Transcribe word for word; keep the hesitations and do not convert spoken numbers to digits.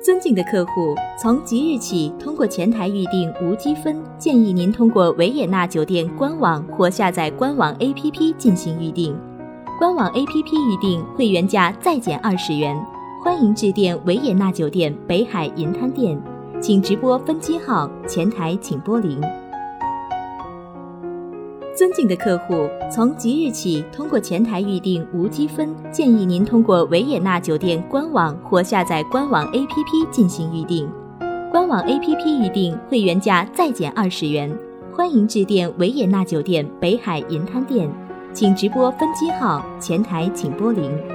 尊敬的客户，从即日起，通过前台预订无积分，建议您通过维也纳酒店官网或下载官网 A P P 进行预订。官网 A P P 预订会员价再减二十元，欢迎致电维也纳酒店北海银滩店，请直拨分机号，前台请拨零。尊敬的客户，从即日起，通过前台预订无积分，建议您通过维也纳酒店官网或下载官网 A P P 进行预订。官网 A P P 预订会员价再减二十元，欢迎致电维也纳酒店北海银滩店，请直拨分机号，前台请拨零。